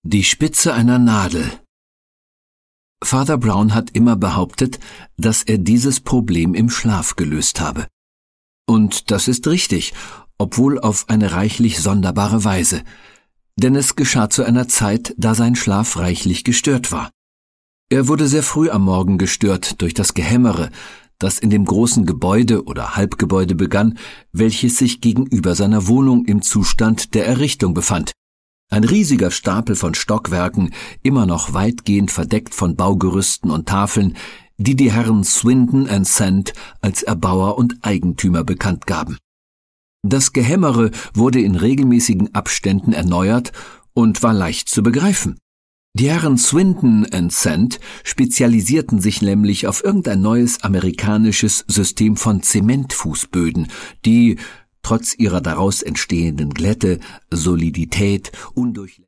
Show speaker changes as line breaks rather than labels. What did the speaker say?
Die Spitze einer Nadel. Father Brown hat immer behauptet, dass er dieses Problem im Schlaf gelöst habe. Und das ist richtig, obwohl auf eine reichlich sonderbare Weise. Denn es geschah zu einer Zeit, da sein Schlaf reichlich gestört war. Er wurde sehr früh am Morgen gestört durch das Gehämmere, das in dem großen Gebäude oder Halbgebäude begann, welches sich gegenüber seiner Wohnung im Zustand der Errichtung befand. Ein riesiger Stapel von Stockwerken, immer noch weitgehend verdeckt von Baugerüsten und Tafeln, die die Herren Swindon & Sand als Erbauer und Eigentümer bekannt gaben. Das Gehämmere wurde in regelmäßigen Abständen erneuert und war leicht zu begreifen. Die Herren Swindon & Sand spezialisierten sich nämlich auf irgendein neues amerikanisches System von Zementfußböden, die trotz ihrer daraus entstehenden Glätte, Solidität,